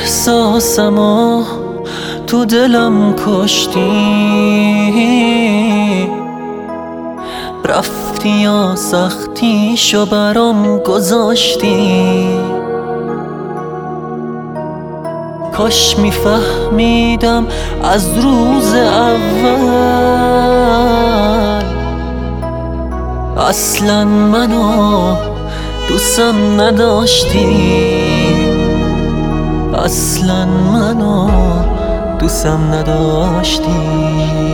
احساسمو تو دلم کشتی، رفتی یا سختیشو برام گذاشتی. کاش میفهمیدم از روز اول اصلا منو دوستم نداشتی، اصلا منو دوستم نداشتی.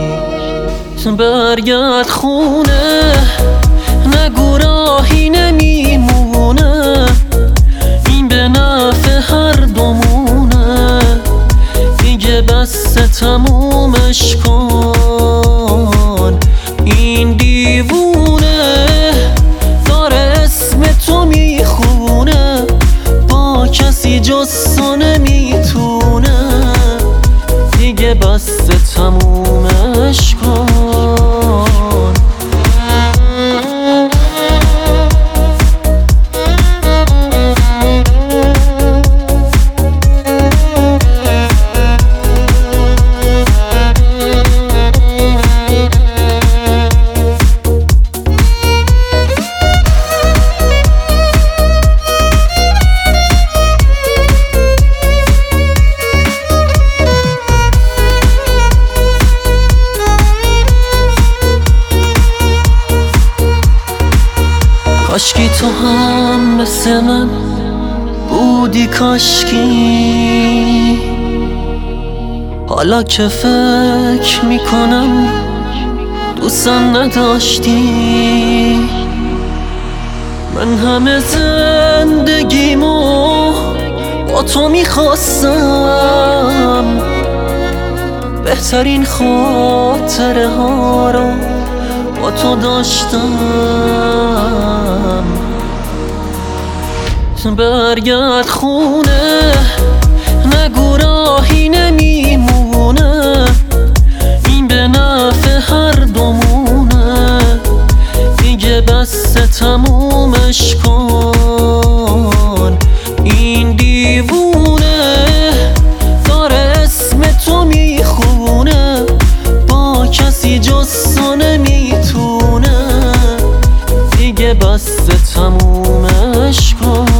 برگرد خونه، نگو راهی نمیمونه، این به نفع هر دومونه. دیگه بس تمومش کن، این دیوونه داره اسم تو میخونه، با کسی جز تو نمیتونه. دیگه بس تمومش کن. کاشکی تو هم مثل من بودی، کاشکی. حالا که فکر میکنم دوستم نداشتی. من همه زندگیمو با تو میخواستم، بهترین خاطره ها رو با تو داشتم. برگرد خونه، نگو راهی نمیمونه، این به نفع هر دومونه. دیگه بس تمومش کن، این دیوونه داره اسم تو میخونه، با کسی جز تو نمیتونه. دیگه بس تمومش کن.